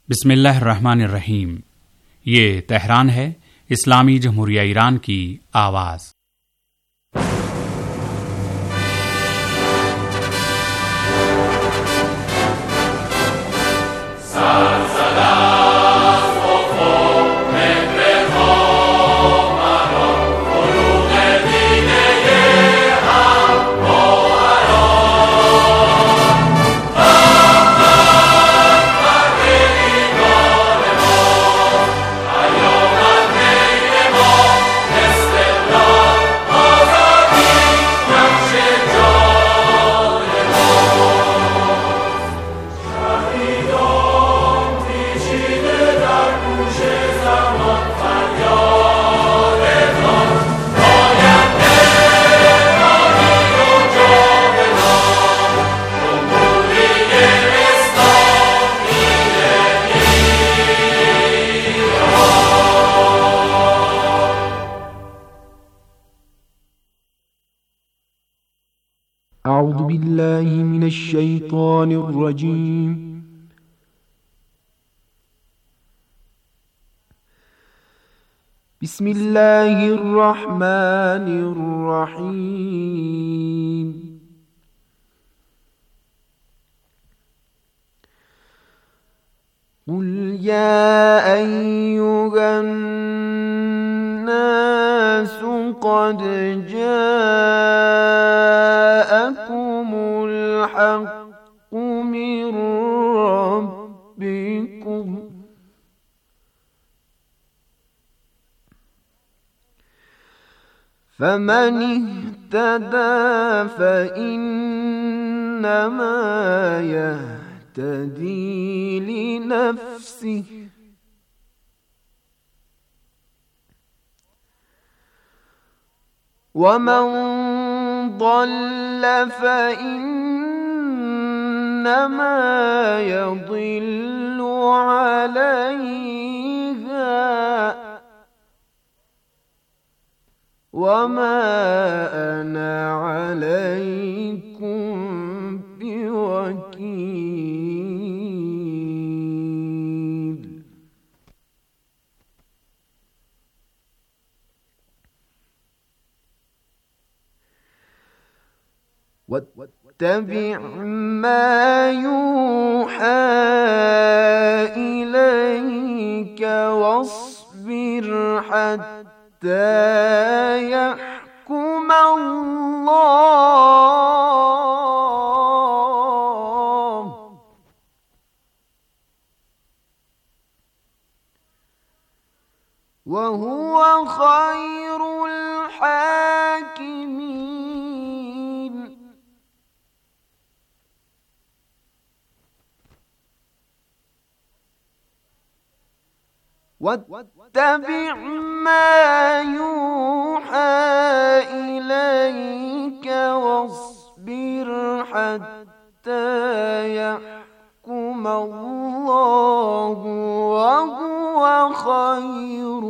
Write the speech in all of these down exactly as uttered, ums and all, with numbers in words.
बिस्मिल्लाहिर्रहमानिर्रहीम। ये तेहरान है, इस्लामी जमहूरिया ईरान की आवाज़। أعوذ بالله من الشيطان الرجيم بسم الله الرحمن الرحيم قل يا أيها الناس قد جاءكم الحق من ربكم فمن اهتدى فإنما يهتدي لنفسه ومن ضل فإنما يضل عليها وما أنا عليكم بوكيل واتبع ما يوحى إليك واصبر حتى يحكم الله وهو خير الحاكمين واتبع ما يوحى إليك واصبر حتى يحكم الله وهو خير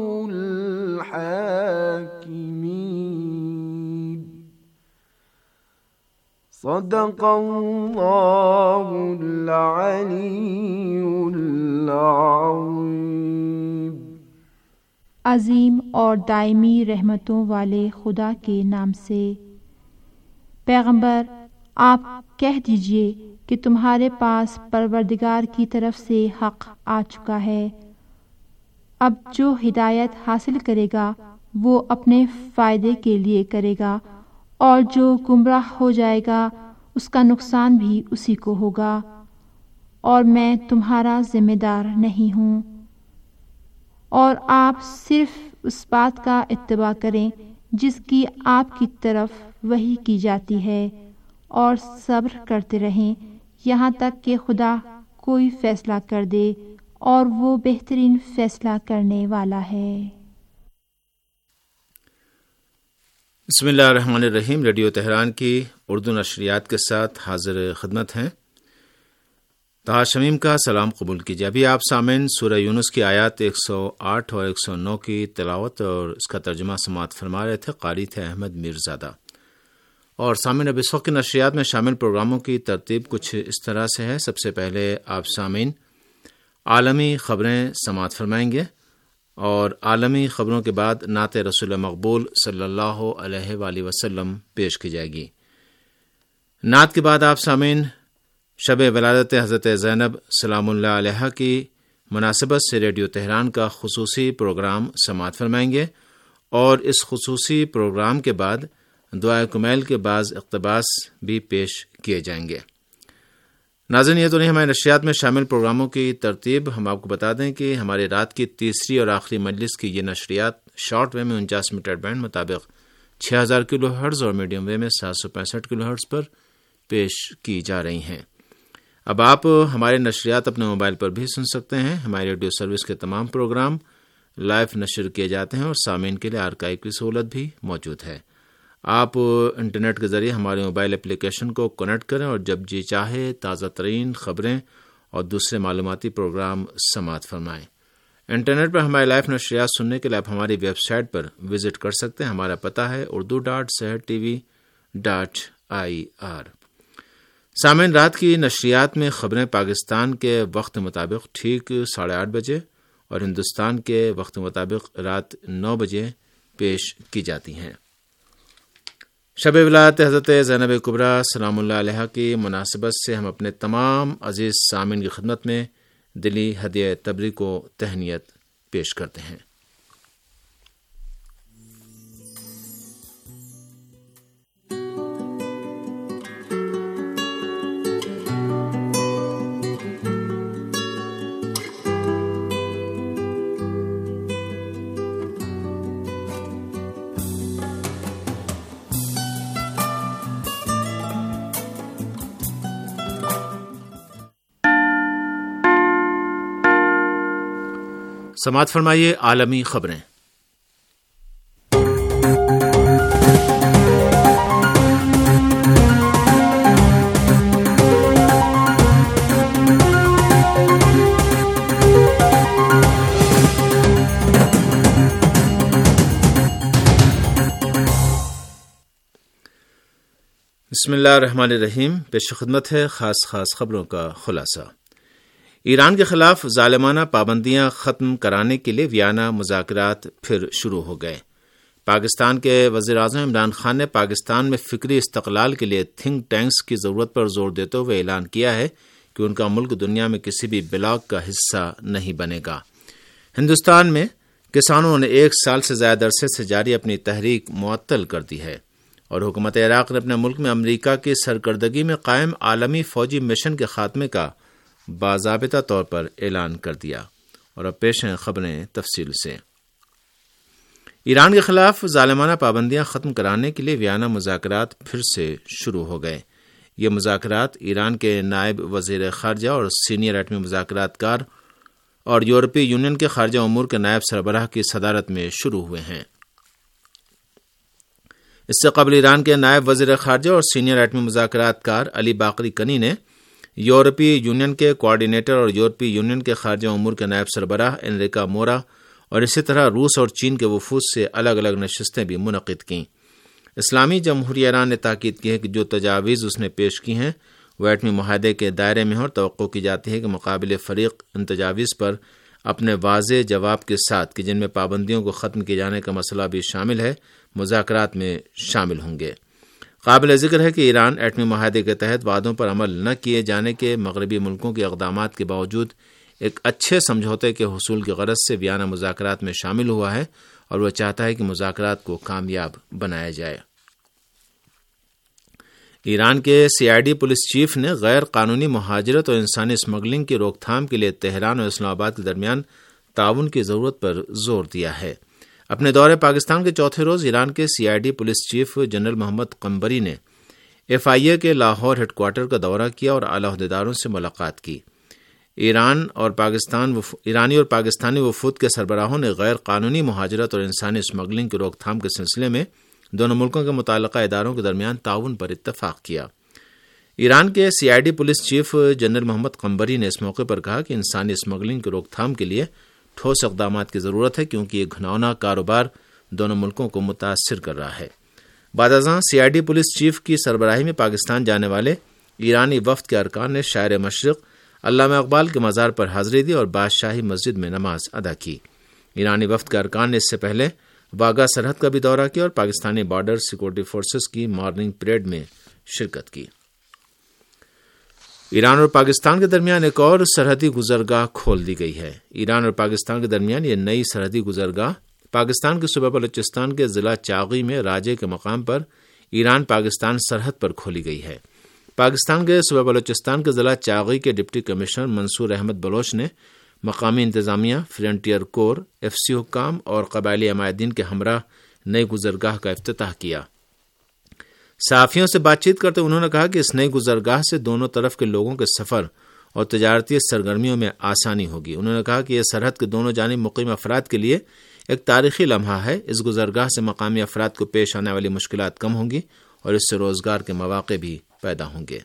الحاكمين صدق الله العلي العظيم। अजीम और दायमी रहमतों वाले खुदा के नाम से। पैगंबर, आप कह दीजिए कि तुम्हारे पास परवरदिगार की तरफ से हक आ चुका है। अब जो हिदायत हासिल करेगा वो अपने फ़ायदे के लिए करेगा, और जो गुमराह हो जाएगा उसका नुकसान भी उसी को होगा, और मैं तुम्हारा जिम्मेदार नहीं हूँ। और आप सिर्फ उस बात का इत्तिबा करें जिसकी आपकी तरफ वही की जाती है, और सब्र करते रहें यहाँ तक कि खुदा कोई फैसला कर दे, और वो बेहतरीन फैसला करने वाला है। बिस्मिल्लाहिर्रहमानिर्रहीम। रेडियो तेहरान की उर्दू नशरियात के साथ हाजिर खिदमत हैं। ताहा शमीम का सलाम कबूल कीजिए। अभी आप सामीन सूरह यूनुस की आयत एक सौ आठ और एक सौ नौ की तिलावत और इसका तर्जुमा समाअत फरमा रहे थे। कारी थे अहमद मीरज़ादा। और सामीन अब इस वक्त की नशरियात में शामिल प्रोग्रामों की तरतीब कुछ इस तरह से है। सबसे पहले आप सामीन عالمی خبریں سماعت فرمائیں گے اور عالمی خبروں کے بعد نعت رسول مقبول صلی اللہ علیہ وآلہ وسلم پیش کی جائے گی۔ نعت کے بعد آپ سامعین شب ولادت حضرت زینب سلام اللہ علیہا کی مناسبت سے ریڈیو تہران کا خصوصی پروگرام سماعت فرمائیں گے اور اس خصوصی پروگرام کے بعد دعائے کمیل کے بعض اقتباس بھی پیش کیے جائیں گے۔ ناظرین، یہ تو نہیں ہمارے نشریات میں شامل پروگراموں کی ترتیب۔ ہم آپ کو بتا دیں کہ ہماری رات کی تیسری اور آخری مجلس کی یہ نشریات شارٹ وے میں انچاس میٹر بینڈ مطابق چھ ہزار کلو ہرٹز اور میڈیم وے میں سات سو پینسٹھ کلو ہرٹز پر پیش کی جا رہی ہیں۔ اب آپ ہمارے نشریات اپنے موبائل پر بھی سن سکتے ہیں۔ ہماری ریڈیو سروس کے تمام پروگرام لائیو نشر کیے جاتے ہیں اور سامعین کے لیے آرکائیو کی سہولت بھی موجود ہے۔ آپ انٹرنیٹ کے ذریعے ہمارے موبائل اپلیکیشن کو کنیکٹ کریں اور جب جی چاہے تازہ ترین خبریں اور دوسرے معلوماتی پروگرام سماعت فرمائیں۔ انٹرنیٹ پر ہمارے لائیو نشریات سننے کے لیے آپ ہماری ویب سائٹ پر وزٹ کر سکتے ہیں۔ ہمارا پتہ ہے اردو ڈاٹ صحت T V dot I R. سامعین، رات کی نشریات میں خبریں پاکستان کے وقت مطابق ٹھیک ساڑھے آٹھ بجے اور ہندوستان کے وقت مطابق رات نو بجے پیش کی جاتی ہیں۔ شب ولادت حضرت زینب کبریٰ سلام اللہ علیہا کی مناسبت سے ہم اپنے تمام عزیز سامعین کی خدمت میں دلی ہدیہ تبریک و تہنیت پیش کرتے ہیں۔ سماعت فرمائیے عالمی خبریں۔ بسم اللہ الرحمن الرحیم۔ پیش خدمت ہے خاص خاص خبروں کا خلاصہ۔ ایران کے خلاف ظالمانہ پابندیاں ختم کرانے کے لیے ویانا مذاکرات پھر شروع ہو گئے۔ پاکستان کے وزیر اعظم عمران خان نے پاکستان میں فکری استقلال کے لیے تھنک ٹینکس کی ضرورت پر زور دیتے ہوئے اعلان کیا ہے کہ ان کا ملک دنیا میں کسی بھی بلاک کا حصہ نہیں بنے گا۔ ہندوستان میں کسانوں نے ایک سال سے زیادہ عرصے سے جاری اپنی تحریک معطل کر دی ہے اور حکومت عراق نے اپنے ملک میں امریکہ کی سرکردگی میں قائم عالمی فوجی مشن کے خاتمے کا باضابطہ طور پر اعلان کر دیا۔ اور اب پیش ہیں خبریں تفصیل سے۔ ایران کے خلاف ظالمانہ پابندیاں ختم کرانے کے لیے ویانا مذاکرات پھر سے شروع ہو گئے۔ یہ مذاکرات ایران کے نائب وزیر خارجہ اور سینئر ایٹمی مذاکرات کار اور یورپی یونین کے خارجہ امور کے نائب سربراہ کی صدارت میں شروع ہوئے ہیں۔ اس سے قبل ایران کے نائب وزیر خارجہ اور سینئر ایٹمی مذاکرات کار علی باقری کنی نے یورپی یونین کے کوآرڈینیٹر اور یورپی یونین کے خارجہ امور کے نائب سربراہ انریکا مورا اور اسی طرح روس اور چین کے وفود سے الگ الگ نشستیں بھی منعقد کیں۔ اسلامی جمہوریہ ایران نے تاکید کی ہے کہ جو تجاویز اس نے پیش کی ہیں وہ ایٹمی معاہدے کے دائرے میں اور توقع کی جاتی ہے کہ مقابل فریق ان تجاویز پر اپنے واضح جواب کے ساتھ کہ جن میں پابندیوں کو ختم کیے جانے کا مسئلہ بھی شامل ہے مذاکرات میں شامل ہوں گے۔ قابل ذکر ہے کہ ایران ایٹمی معاہدے کے تحت وعدوں پر عمل نہ کیے جانے کے مغربی ملکوں کے اقدامات کے باوجود ایک اچھے سمجھوتے کے حصول کی غرض سے ویانا مذاکرات میں شامل ہوا ہے اور وہ چاہتا ہے کہ مذاکرات کو کامیاب بنایا جائے۔ ایران کے C I D police chief نے غیر قانونی مہاجرت اور انسانی اسمگلنگ کی روک تھام کے لیے تہران اور اسلام آباد کے درمیان تعاون کی ضرورت پر زور دیا ہے۔ اپنے دورے پاکستان کے چوتھے روز ایران کے C I D police chief general Mohammad Qanbari نے ایف آئی اے کے لاہور ہیڈ کوارٹر کا دورہ کیا اور اعلیٰ عہدیداروں سے ملاقات کی۔ ایران اور پاکستان وف... ایرانی اور پاکستانی وفود کے سربراہوں نے غیر قانونی مہاجرت اور انسانی اسمگلنگ کی روک تھام کے سلسلے میں دونوں ملکوں کے متعلقہ اداروں کے درمیان تعاون پر اتفاق کیا۔ ایران کے C I D police chief general Mohammad Qanbari نے اس موقع پر کہا کہ انسانی اسمگلنگ کی روک تھام کے لیے ٹھوس اقدامات کی ضرورت ہے کیونکہ یہ گھناؤنا کاروبار دونوں ملکوں کو متاثر کر رہا ہے۔ بعد ازاں C I D police chief کی سربراہی میں پاکستان جانے والے ایرانی وفد کے ارکان نے شاعر مشرق علامہ اقبال کے مزار پر حاضری دی اور بادشاہی مسجد میں نماز ادا کی۔ ایرانی وفد کے ارکان نے اس سے پہلے واگا سرحد کا بھی دورہ کیا اور پاکستانی بارڈر سیکورٹی فورسز کی مارننگ پریڈ میں شرکت کی۔ ایران اور پاکستان کے درمیان ایک اور سرحدی گزرگاہ کھول دی گئی ہے۔ ایران اور پاکستان کے درمیان یہ نئی سرحدی گزرگاہ پاکستان کے صوبہ بلوچستان کے ضلع چاغی میں راجے کے مقام پر ایران پاکستان سرحد پر کھولی گئی ہے۔ پاکستان کے صوبہ بلوچستان کے ضلع چاغی کے ڈپٹی کمشنر منصور احمد بلوچ نے مقامی انتظامیہ، فرنٹیئر کور، ایف سی حکام اور قبائلی عمائدین کے ہمراہ نئی گزرگاہ کا افتتاح کیا۔ صحافیوں سے بات چیت کرتے انہوں نے کہا کہ اس نئی گزرگاہ سے دونوں طرف کے لوگوں کے سفر اور تجارتی سرگرمیوں میں آسانی ہوگی۔ انہوں نے کہا کہ یہ سرحد کے دونوں جانب مقیم افراد کے لیے ایک تاریخی لمحہ ہے۔ اس گزرگاہ سے مقامی افراد کو پیش آنے والی مشکلات کم ہوں گی اور اس سے روزگار کے مواقع بھی پیدا ہوں گے۔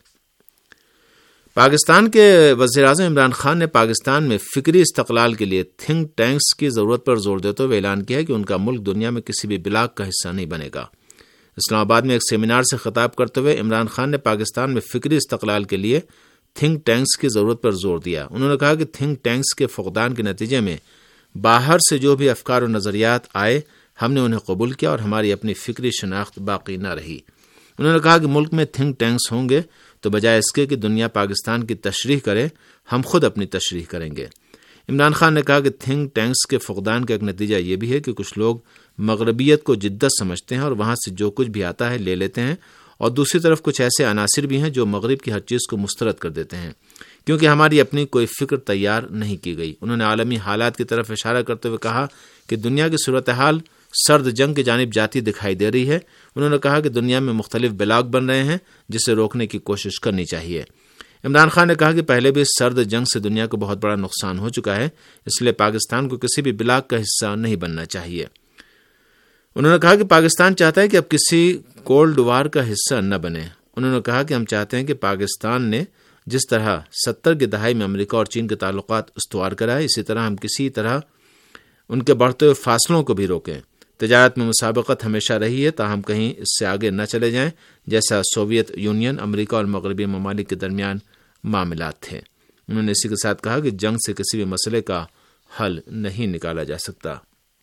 پاکستان کے وزیر اعظم عمران خان نے پاکستان میں فکری استقلال کے لیے تھنک ٹینکس کی ضرورت پر زور دیتے ہوئے اعلان کیا ہے کہ ان کا ملک دنیا میں کسی بھی بلاک کا حصہ نہیں بنے گا۔ اسلام آباد میں ایک سیمینار سے خطاب کرتے ہوئے عمران خان نے پاکستان میں فکری استقلال کے لیے تھنک ٹینکس کی ضرورت پر زور دیا۔ انہوں نے کہا کہ تھنک ٹینکس کے فقدان کے نتیجے میں باہر سے جو بھی افکار و نظریات آئے ہم نے انہیں قبول کیا اور ہماری اپنی فکری شناخت باقی نہ رہی۔ انہوں نے کہا کہ ملک میں تھنک ٹینکس ہوں گے تو بجائے اس کے کہ دنیا پاکستان کی تشریح کرے ہم خود اپنی تشریح کریں گے۔ عمران خان نے کہا کہ تھنک ٹینکس کے فقدان کا ایک نتیجہ یہ بھی ہے کہ کچھ لوگ مغربیت کو جدت سمجھتے ہیں اور وہاں سے جو کچھ بھی آتا ہے لے لیتے ہیں، اور دوسری طرف کچھ ایسے عناصر بھی ہیں جو مغرب کی ہر چیز کو مسترد کر دیتے ہیں کیونکہ ہماری اپنی کوئی فکر تیار نہیں کی گئی۔ انہوں نے عالمی حالات کی طرف اشارہ کرتے ہوئے کہا کہ دنیا کی صورتحال سرد جنگ کی جانب جاتی دکھائی دے رہی ہے۔ انہوں نے کہا کہ دنیا میں مختلف بلاک بن رہے ہیں جسے روکنے کی کوشش کرنی چاہیے۔ عمران خان نے کہا کہ پہلے بھی سرد جنگ سے دنیا کو بہت بڑا نقصان ہو چکا ہے، اس لیے پاکستان کو کسی بھی بلاک کا حصہ نہیں بننا چاہیے۔ انہوں نے کہا کہ پاکستان چاہتا ہے کہ اب کسی کولڈ وار کا حصہ نہ بنے۔ انہوں نے کہا کہ ہم چاہتے ہیں کہ پاکستان نے جس طرح ستر کی دہائی میں امریکہ اور چین کے تعلقات استوار کرائے، اسی طرح ہم کسی طرح ان کے بڑھتے ہوئے فاصلوں کو بھی روکیں۔ تجارت میں مسابقت ہمیشہ رہی ہے تاہم کہیں اس سے آگے نہ چلے جائیں، جیسا سوویت یونین، امریکہ اور مغربی ممالک کے درمیان معاملات تھے۔ انہوں نے اسی کے ساتھ کہا کہ جنگ سے کسی بھی مسئلے کا حل نہیں نکالا جا سکتا۔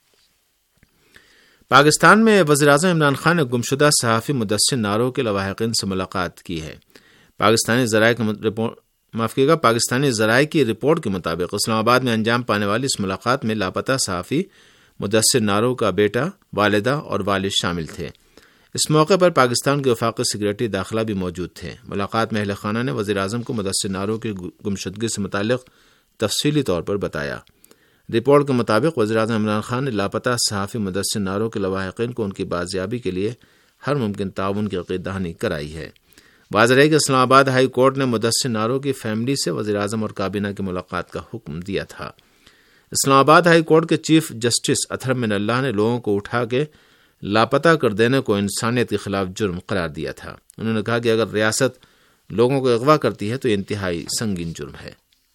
پاکستان میں وزیر اعظم عمران خان نے گمشدہ صحافی مدثر نارو کے لواحقین سے ملاقات کی ہے۔ پاکستانی ذرائع کے رپورٹ معاف کیے گا پاکستانی ذرائع کی رپورٹ کے مطابق اسلام آباد میں انجام پانے والی اس ملاقات میں لاپتہ صحافی مدثر نارو کا بیٹا، والدہ اور والد شامل تھے۔ اس موقع پر پاکستان کے وفاقی سیکریٹری داخلہ بھی موجود تھے۔ ملاقات میں اہل خانہ نے وزیر اعظم کو مدثر نارو کی گمشدگی سے متعلق تفصیلی طور پر بتایا۔ رپورٹ کے مطابق وزیر اعظم عمران خان نے لاپتہ صحافی مدثر نارو کے لواحقین کو ان کی بازیابی کے لیے ہر ممکن تعاون کی عقیدت دہانی کرائی ہے۔ واضح ہے کہ اسلام آباد ہائی کورٹ نے مدثر نارو کی فیملی سے وزیر اعظم اور کابینہ کی ملاقات کا حکم دیا تھا۔ اسلام آباد ہائی کورٹ کے chief justice Athar Minallah نے لوگوں کو اٹھا کے لاپتہ کر دینے کو انسانیت کے خلاف جرم قرار دیا تھا۔ انہوں نے کہا کہ اگر ریاست لوگوں کو اغوا کرتی ہے تو یہ انتہائی سنگین جرم ہے۔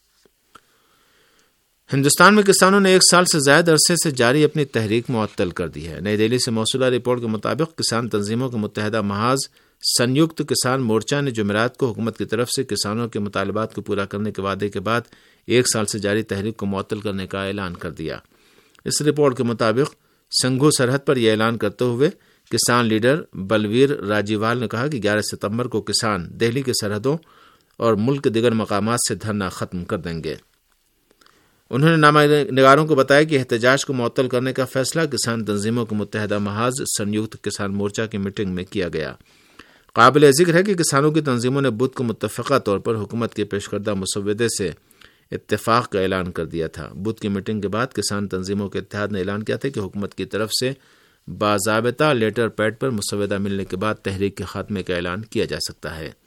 ہندوستان میں کسانوں نے ایک سال سے زائد عرصے سے جاری اپنی تحریک معطل کر دی ہے۔ نئی دہلی سے موصولہ رپورٹ کے مطابق کسان تنظیموں کے متحدہ محاذ سنیکت کسان مورچہ نے جمعرات کو حکومت کی طرف سے کسانوں کے مطالبات کو پورا کرنے کے وعدے کے بعد ایک سال سے جاری تحریک کو معطل کرنے کا اعلان کر دیا۔ اس رپورٹ کے مطابق سنگھو سرحد پر یہ اعلان کرتے ہوئے کسان لیڈر بلویر راجیوال نے کہا کہ گیارہ ستمبر کو کسان دہلی کی سرحدوں اور ملک کے دیگر مقامات سے دھرنا ختم کر دیں گے۔ انہوں نے نامہ نگاروں کو بتایا کہ احتجاج کو معطل کرنے کا فیصلہ کسان تنظیموں کے متحدہ محاذ سنیکت کسان مورچہ کی میٹنگ میں کیا گیا۔ قابل ذکر ہے کہ کسانوں کی تنظیموں نے بدھ کو متفقہ طور پر حکومت کے پیش کردہ مسودے سے اتفاق کا اعلان کر دیا تھا۔ بدھ کی میٹنگ کے بعد کسان تنظیموں کے اتحاد نے اعلان کیا تھا کہ حکومت کی طرف سے باضابطہ لیٹر پیڈ پر مسودہ ملنے کے بعد تحریک کے خاتمے کا اعلان کیا جا سکتا ہے۔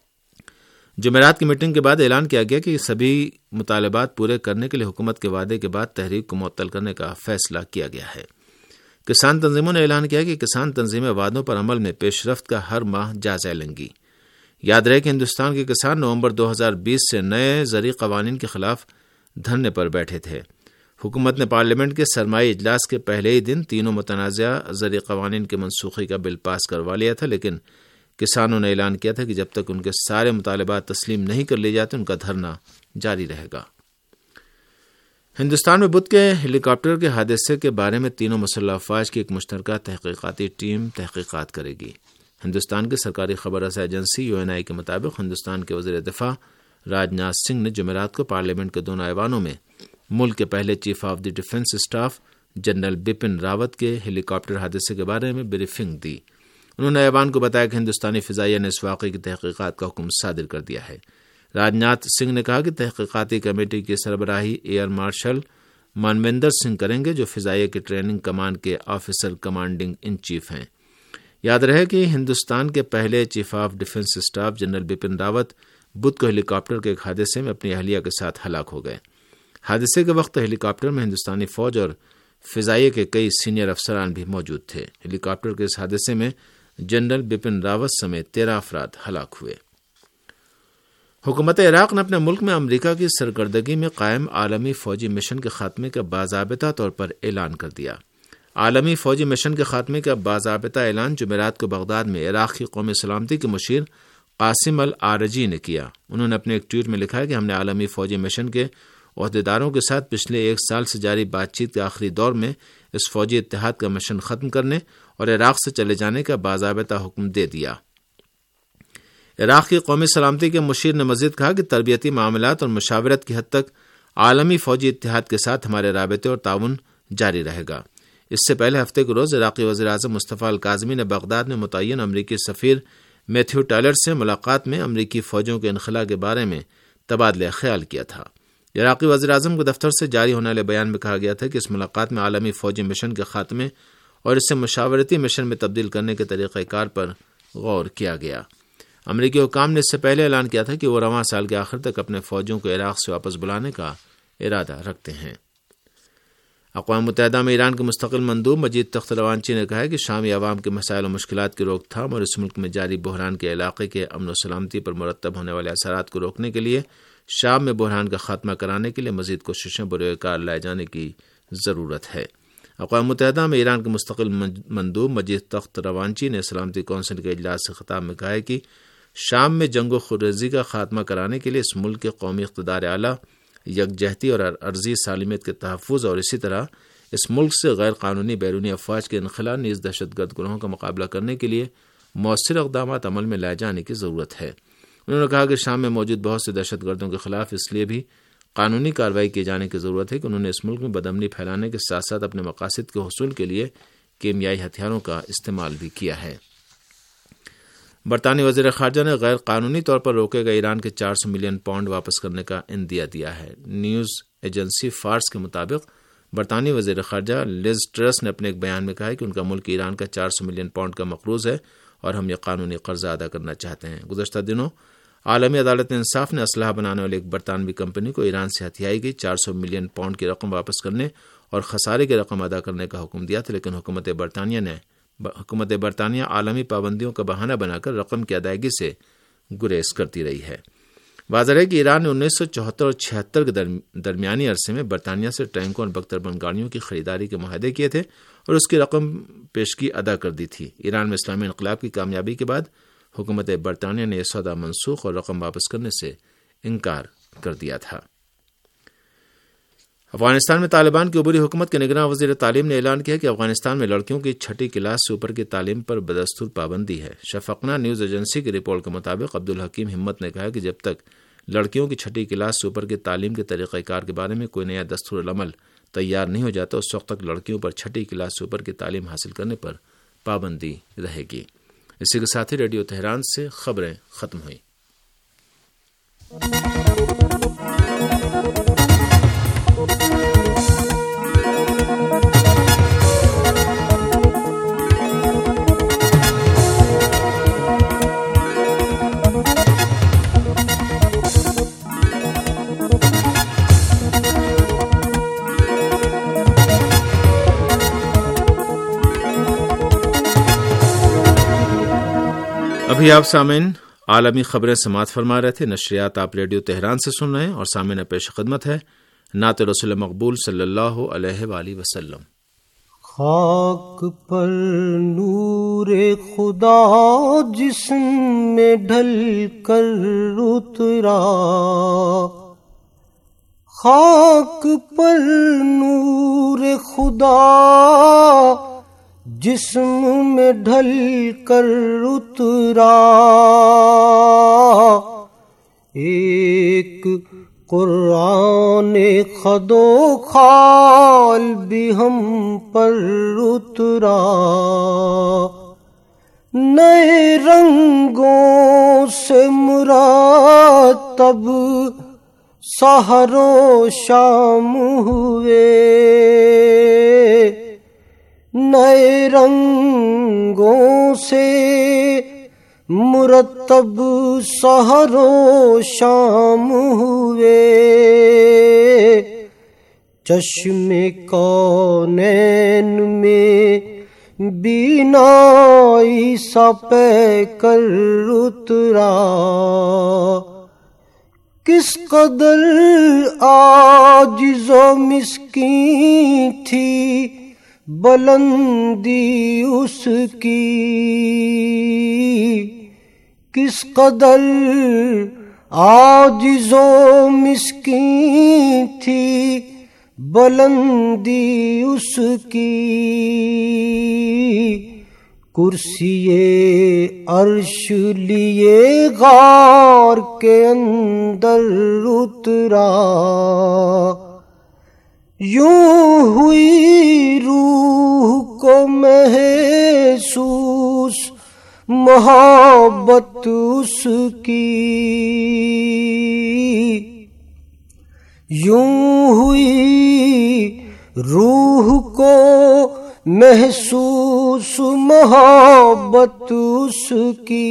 جمعرات کی میٹنگ کے بعد اعلان کیا گیا کہ سبھی مطالبات پورے کرنے کے لیے حکومت کے وعدے کے بعد تحریک کو معطل کرنے کا فیصلہ کیا گیا ہے۔ کسان تنظیموں نے اعلان کیا کہ کسان تنظیمیں وعدوں پر عمل میں پیش رفت کا ہر ماہ جائزہ لیں گی۔ یاد رہے کہ ہندوستان کے کسان نومبر دو ہزار بیس سے نئے زرعی قوانین کے خلاف دھرنے پر بیٹھے تھے۔ حکومت نے پارلیمنٹ کے سرمائی اجلاس کے پہلے ہی دن تینوں متنازعہ زرعی قوانین کے منسوخی کا بل پاس کروا لیا تھا، لیکن کسانوں نے اعلان کیا تھا کہ جب تک ان کے سارے مطالبات تسلیم نہیں کر لیے جاتے ان کا دھرنا جاری رہے گا۔ ہندوستان میں بدھ کے ہیلی کاپٹر کے حادثے کے بارے میں تینوں مسلح افواج کی ایک مشترکہ تحقیقاتی ٹیم تحقیقات کرے گی۔ ہندوستان کی سرکاری خبر رساں ایجنسی یو این آئی کے مطابق ہندوستان کے وزیر دفاع راج ناتھ سنگھ نے جمعرات کو پارلیمنٹ کے دونوں ایوانوں میں ملک کے پہلے chief of the defence staff general Bipin Rawat کے ہیلی کاپٹر حادثے کے بارے میں بریفنگ دی۔ انہوں نے ایوان کو بتایا کہ ہندوستانی فضائیہ نے اس واقعے کی تحقیقات کا حکم صادر کر دیا ہے۔ راج ناتھ سنگھ نے کہا کہ تحقیقاتی کمیٹی کی سربراہی ایئر مارشل مانویندر سنگھ کریں گے، جو فضائیہ کی ٹریننگ کمان کے آفیسر کمانڈنگ ان چیف ہیں۔ یاد رہے کہ ہندوستان کے پہلے chief of defence staff general Bipin Rawat بدھ کو ہیلی کاپٹر کے ایک حادثے میں اپنی اہلیہ کے ساتھ ہلاک ہو گئے۔ حادثے کے وقت ہیلی کاپٹر میں ہندوستانی فوج اور فضائیہ کے کئی سینئر افسران بھی موجود تھے۔ ہیلی کاپٹر کے اس حادثے میں جنرل بپن راوت سمیت تیرہ افراد ہلاک ہوئے۔ حکومت عراق نے اپنے ملک میں امریکہ کی سرکردگی میں قائم عالمی فوجی مشن کے خاتمے کا باضابطہ طور پر اعلان کر دیا۔ عالمی فوجی مشن کے خاتمے کا باضابطہ اعلان جمعرات کو بغداد میں عراق کی قومی سلامتی کے مشیر قاسم العارجی نے کیا۔ انہوں نے اپنے ایک ٹویٹ میں لکھا کہ ہم نے عالمی فوجی مشن کے عہدیداروں کے ساتھ پچھلے ایک سال سے جاری بات چیت کے آخری دور میں اس فوجی اتحاد کا مشن ختم کرنے اور عراق سے چلے جانے کا باضابطہ حکم دے دیا۔ عراق کی قومی سلامتی کے مشیر نے مزید کہا کہ تربیتی معاملات اور مشاورت کی حد تک عالمی فوجی اتحاد کے ساتھ ہمارے رابطے اور تعاون جاری رہے گا۔ اس سے پہلے ہفتے کے روز عراقی وزیر اعظم مصطفیٰ الکاظمی نے بغداد میں متعین امریکی سفیر میتھیو ٹائلر سے ملاقات میں امریکی فوجوں کے انخلاء کے بارے میں تبادلہ خیال کیا تھا۔ عراقی وزیر اعظم کے دفتر سے جاری ہونے والے بیان میں کہا گیا تھا کہ اس ملاقات میں عالمی فوجی مشن کے خاتمے اور اسے مشاورتی مشن میں تبدیل کرنے کے طریقہ کار پر غور کیا گیا۔ امریکی حکام نے اس سے پہلے اعلان کیا تھا کہ وہ رواں سال کے آخر تک اپنے فوجوں کو عراق سے واپس بلانے کا ارادہ رکھتے ہیں۔ اقوام متحدہ میں ایران کے مستقل مندوب مجید تخت روانچی نے کہا ہے کہ شامی عوام کے مسائل و مشکلات کی روک تھام اور اس ملک میں جاری بحران کے علاقے کے امن و سلامتی پر مرتب ہونے والے اثرات کو روکنے کے لیے شام میں بحران کا خاتمہ کرانے کے لیے مزید کوششیں بروئے کار لائے جانے کی ضرورت ہے۔ اقوام متحدہ میں ایران کے مستقل مندوب مجید تخت روانچی نے سلامتی کونسل کے اجلاس سے خطاب میں کہا ہے کہ شام میں جنگ و خونریزی کا خاتمہ کرانے کے لیے اس ملک کے قومی اقتدار اعلیٰ، یکجہتی اور عرضی سالمیت کے تحفظ اور اسی طرح اس ملک سے غیر قانونی بیرونی افواج کے انخلاء نیز دہشت گرد گروہوں کا مقابلہ کرنے کے لیے مؤثر اقدامات عمل میں لائے جانے کی ضرورت ہے۔ انہوں نے کہا کہ شام میں موجود بہت سے دہشت گردوں کے خلاف اس لیے بھی قانونی کارروائی کیے جانے کی ضرورت ہے کہ انہوں نے اس ملک میں بدامنی پھیلانے کے ساتھ ساتھ اپنے مقاصد کے حصول کے لیے کیمیائی ہتھیاروں کا استعمال بھی کیا ہے۔ برطانوی وزیر خارجہ نے غیر قانونی طور پر روکے گئے ایران کے چار سو ملین پاؤنڈ واپس کرنے کا عندیہ دیا ہے۔ نیوز ایجنسی فارس کے مطابق برطانوی وزیر خارجہ لیز ٹرس نے اپنے ایک بیان میں کہا ہے کہ ان کا ملک ایران کا چار سو ملین پاؤنڈ کا مقروض ہے اور ہم یہ قانونی قرضہ ادا کرنا چاہتے ہیں۔ گزشتہ دنوں عالمی عدالت انصاف نے اسلحہ بنانے والی ایک برطانوی کمپنی کو ایران سے ہتھیائی گئی چار سو ملین پاؤنڈ کی رقم واپس کرنے اور خسارے کی رقم ادا کرنے کا حکم دیا تھا، لیکن حکومت برطانیہ نے حکومت برطانیہ عالمی پابندیوں کا بہانہ بنا کر رقم کی ادائیگی سے گریز کرتی رہی ہے۔ واضح ہے کہ ایران نے انیس سو چوہتر اور چھہتر کے درمیانی عرصے میں برطانیہ سے ٹینکوں اور بختربند گاڑیوں کی خریداری کے معاہدے کیے تھے اور اس کی رقم پیشگی ادا کر دی تھی۔ ایران میں اسلامی انقلاب کی کامیابی کے بعد حکومت برطانیہ نے یہ سودا منسوخ اور رقم واپس کرنے سے انکار کر دیا تھا۔ افغانستان میں طالبان کی عبوری حکومت کے نگراں وزیر تعلیم نے اعلان کیا کہ افغانستان میں لڑکیوں کی چھٹی کلاس سے اوپر کی تعلیم پر بدستور پابندی ہے۔ شفقنا نیوز ایجنسی کی رپورٹ کے مطابق عبدالحکیم ہمت نے کہا کہ جب تک لڑکیوں کی چھٹی کلاس سے اوپر کی تعلیم کے طریقہ کار کے بارے میں کوئی نیا دستور العمل تیار نہیں ہو جاتا اس وقت تک لڑکیوں پر چھٹی کلاس سے اوپر کی تعلیم حاصل کرنے پر پابندی رہے گی۔ اسی کے ساتھ ہی ریڈیو تہران سے خبریں ختم ہوئیں۔ ابھی آپ سامعین عالمی خبریں سماعت فرما رہے تھے۔ نشریات آپ ریڈیو تہران سے سن رہے ہیں اور سامعین پیش خدمت ہے نعت رسول مقبول صلی اللہ علیہ وآلہ وسلم۔ خاک پر نور خدا جسم میں ڈھل کر اترا، خاک پر نور خدا جسم میں ڈھل کر اترا، ایک قرآن خد و خال بھی ہم پر اترا، نئے رنگوں سے مرتب سحر و شام ہوئے، نئے رنگوں سے مرتب سحر و شام ہوئے، چشم کونین میں بینائی سا پہ کر اترا، کس قدر عاجز و مسکین تھی بلندی اس کی، کس قدر عاجز و مسکین تھی بلندی اس کی، کرسی عرش لیے غار کے اندر اترا، یوں ہوئی روح کو محسوس محبت اس کی، یوں ہوئی روح کو محسوس محبت اس کی،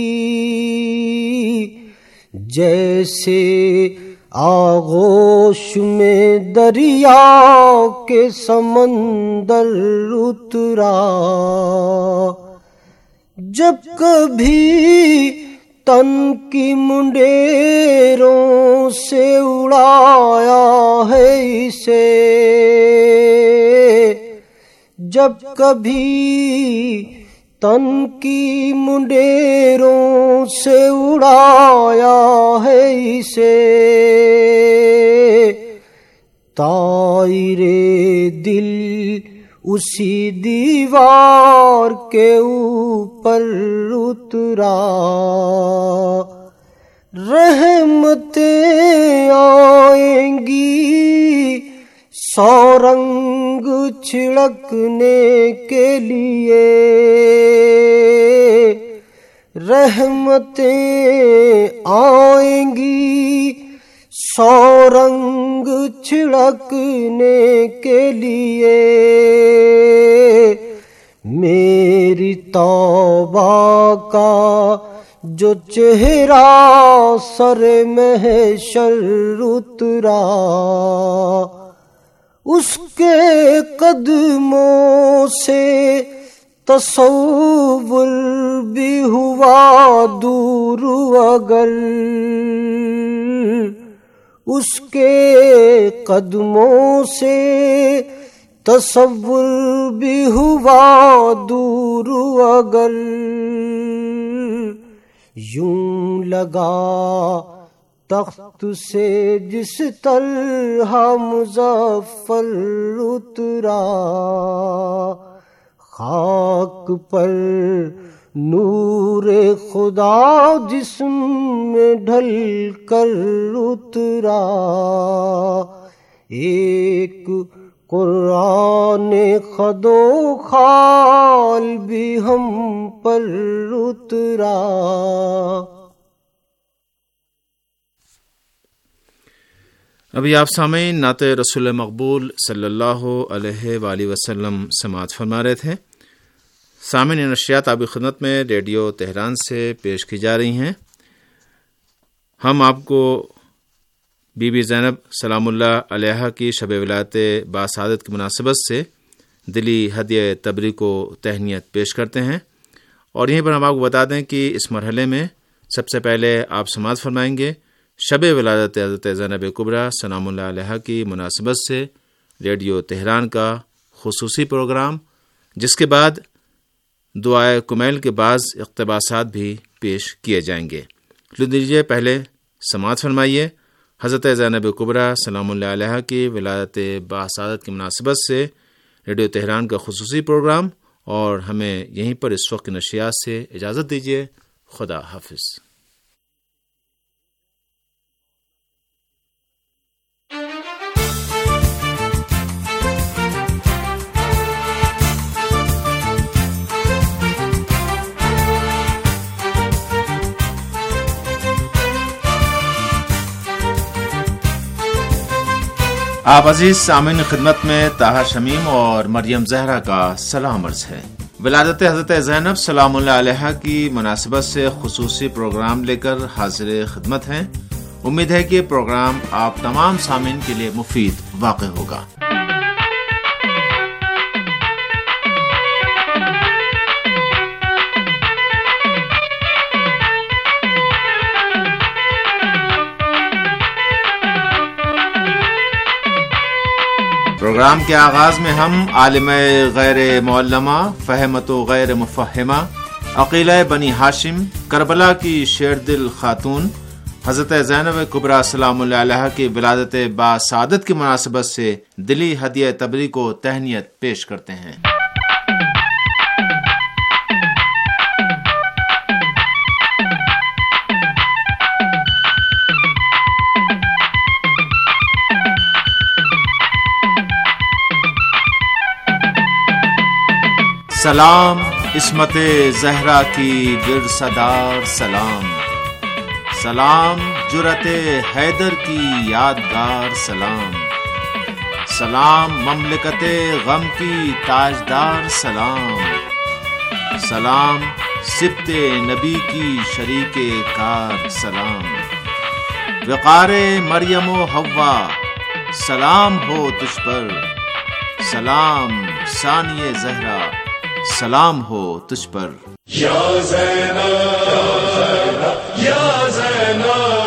جیسے آغوش میں دریا کے سمندر اترا، جب کبھی تن کی منڈیروں سے اڑایا ہے اسے، جب کبھی تن کی منڈیروں سے اڑایا ہے اسے، طائر دل اسی دیوار کے اوپر اترا، رحمتیں آئیں گی سو رنگ چھڑکنے کے لیے، رحمتیں آئیں گی سو رنگ چھڑکنے کے لیے، میری توبہ کا جو چہرہ سر محشر اترا، اس کے قدموں سے تصور بھی ہوا دور، اگر اس کے قدموں سے تصور بھی ہوا دور، اگر یوں لگا تخت سے جس طرح مظفر اترا، خاک پر نور خدا جسم میں ڈھل کر اترا، ایک قرآن خد و خال بھی ہم پر اترا۔ ابھی آپ سامعین نعت رسول مقبول صلی اللہ علیہ وآلہ وسلم سماعت فرما رہے تھے۔ سامعین یہ نشریات آپ کی خدمت میں ریڈیو تہران سے پیش کی جا رہی ہیں۔ ہم آپ کو بی بی زینب سلام اللہ علیہا کی شب ولادت باسعادت کی مناسبت سے دلی ہدیہ تبریک و تہنیت پیش کرتے ہیں، اور یہیں پر ہم آپ کو بتا دیں کہ اس مرحلے میں سب سے پہلے آپ سماعت فرمائیں گے شب ولادت حضرت زینب کبریٰ سلام اللہ علیہا کی مناسبت سے ریڈیو تہران کا خصوصی پروگرام، جس کے بعد دعائے کمیل کے بعض اقتباسات بھی پیش کیے جائیں گے۔ لو دیجیے پہلے سماعت فرمائیے حضرت زینب کبریٰ سلام اللہ علیہا کی ولادت باسعادت کی مناسبت سے ریڈیو تہران کا خصوصی پروگرام، اور ہمیں یہیں پر اس وقت نشریات سے اجازت دیجیے۔ خدا حافظ۔ آپ عزیز سامعین خدمت میں طاہر شمیم اور مریم زہرا کا سلام عرض ہے۔ ولادت حضرت زینب سلام اللہ علیہا کی مناسبت سے خصوصی پروگرام لے کر حاضر خدمت ہیں۔ امید ہے کہ پروگرام آپ تمام سامعین کے لیے مفید واقع ہوگا۔ پروگرام کے آغاز میں ہم عالم غیر معلمہ، فہمت و غیر مفہمہ، عقیلہ بنی ہاشم، کربلا کی شیر دل خاتون حضرت زینب کبریٰ سلام اللہ علیہا کی ولادت باسعادت کی مناسبت سے دلی ہدیہ تبریک کو تہنیت پیش کرتے ہیں۔ سلام عصمت زہرا کی ورثدار سلام، سلام جرأت حیدر کی یادگار سلام، سلام مملکت غم کی تاجدار سلام، سلام سبط نبی کی شریک کار سلام، وقار مریم و حوا سلام ہو تجھ پر، سلام ثانی زہرا سلام ہو تجھ پر۔ یا زینب یا زینب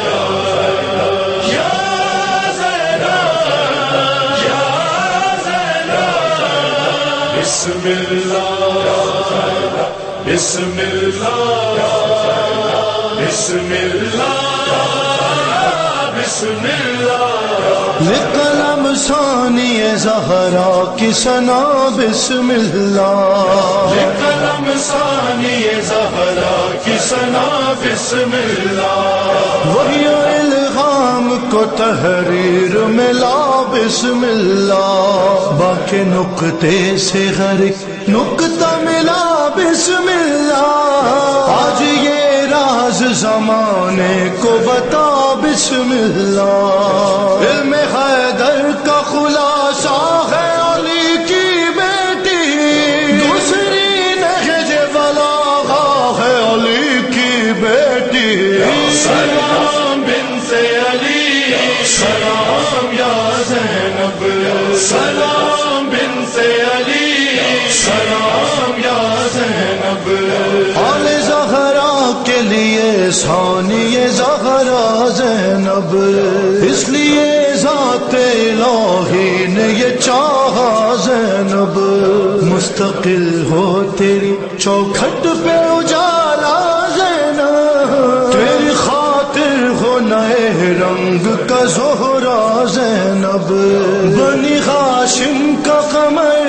یا زینب یا زینب، بسم اللہ بسم اللہ بسم اللہ بسم اللہ، لقلم ثانی زہرا کی ثنا بسم اللہ، لقلم ثانی زہرا کی ثنا بسم اللہ، وحی الہام کو تحریر ملا بسم اللہ، باقی نقطے سے غرق نقطہ ملا بسم اللہ، آج یہ راز زمانے کو بتا بسم اللہ، علم حیدر کا خلاصہ ہے علی کی بیٹی، دوسری نہج بلاغہ ہے علی کی بیٹی، سلام بنت علی سلام یا زینب، سلام بنت علی سلام یا زینب، آل زہرا کے لیے ثانی زہرا زینب، اس لیے ذات الہی نے یہ چاہا زینب، مستقل ہو تیری چوکھٹ پہ اجالا زینب، تیری خاطر ہو نئے رنگ کا زہرا زینب، بنی ہاشم کا قمر،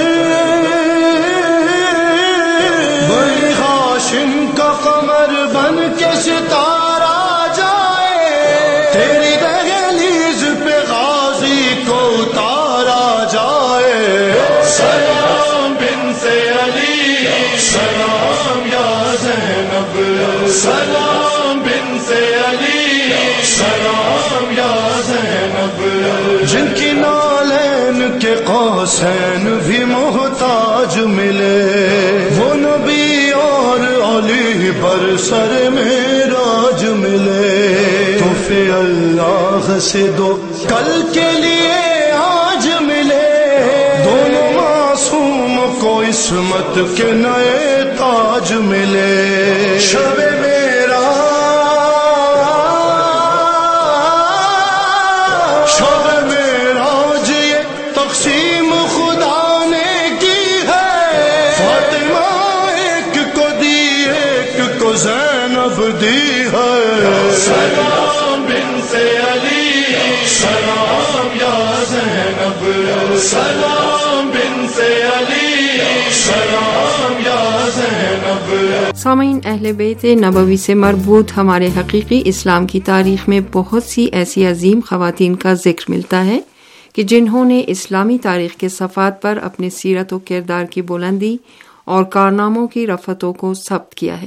بنی ہاشم کا قمر بن کے ستارہ جائے، تیری دہلیز پہ غازی کو اتارا جائے، سلام بنت علی سلام یا زینب، سلام بنت علی سلام یا زینب، جن کی نالین کے قوسین بھی محتاج ملے، وہ نبی اور علی پر سر معراج ملے، تو پھر اللہ سے دو کل کے لیے آج ملے، دونوں معصوم کو عصمت کے نئے تاج ملے، شب میرا شب میراج یہ تقسیم خدا نے سلام بنت علی، سلام یا زینب۔ سامعین، اہل بیت نبوی سے مربوط ہمارے حقیقی اسلام کی تاریخ میں بہت سی ایسی عظیم خواتین کا ذکر ملتا ہے کہ جنہوں نے اسلامی تاریخ کے صفحات پر اپنے سیرت و کردار کی بلندی اور کارناموں کی رفتوں کو ثبت کیا ہے۔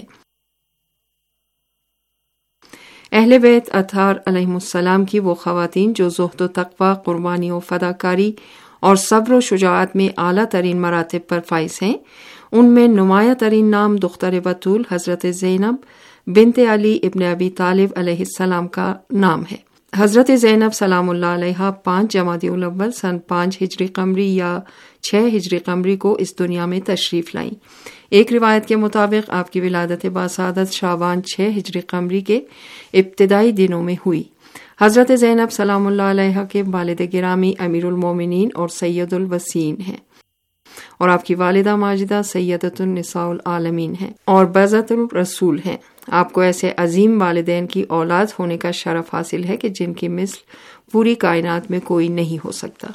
اہل بیت اطہار علیہم السلام کی وہ خواتین جو زہد و تقوی، قربانی و فداکاری اور صبر و شجاعت میں اعلیٰ ترین مراتب پر فائز ہیں، ان میں نمایاں ترین نام دختر بطول حضرت زینب بنت علی ابن ابی طالب علیہ السلام کا نام ہے۔ حضرت زینب سلام اللہ علیہا پانچ جمادی الاول سن پانچ ہجری قمری یا چھ ہجری قمری کو اس دنیا میں تشریف لائیں۔ ایک روایت کے مطابق آپ کی ولادت باسعادت شعبان چھ ہجری قمری کے ابتدائی دنوں میں ہوئی۔ حضرت زینب سلام اللہ علیہا کے والد گرامی امیر المومنین اور سید الوسیین ہیں، اور آپ کی والدہ ماجدہ سیدۃ النساء العالمین ہیں اور بعزت الرسول ہیں۔ آپ کو ایسے عظیم والدین کی اولاد ہونے کا شرف حاصل ہے کہ جن کی مثل پوری کائنات میں کوئی نہیں ہو سکتا۔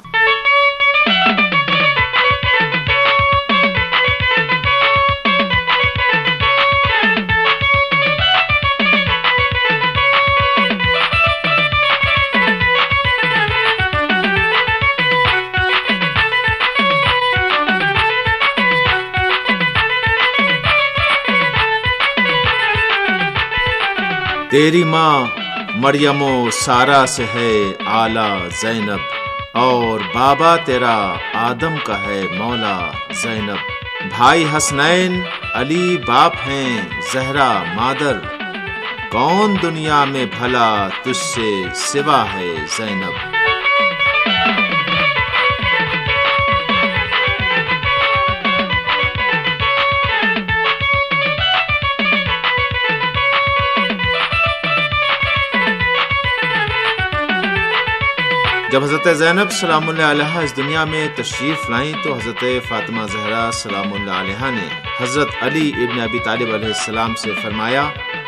تیری ماں مریم و سارا سے ہے اعلیٰ زینب، اور بابا تیرا آدم کا ہے مولا زینب۔ بھائی حسنین علی باپ ہیں زہرا مادر، کون دنیا میں بھلا تجھ سے سوا ہے زینب۔ جب حضرت زینب سلام اللہ علیہا اس دنیا میں تشریف لائیں تو حضرت فاطمہ زہرا سلام اللہ علیہا نے حضرت علی ابن ابی طالب علیہ السلام سے فرمایا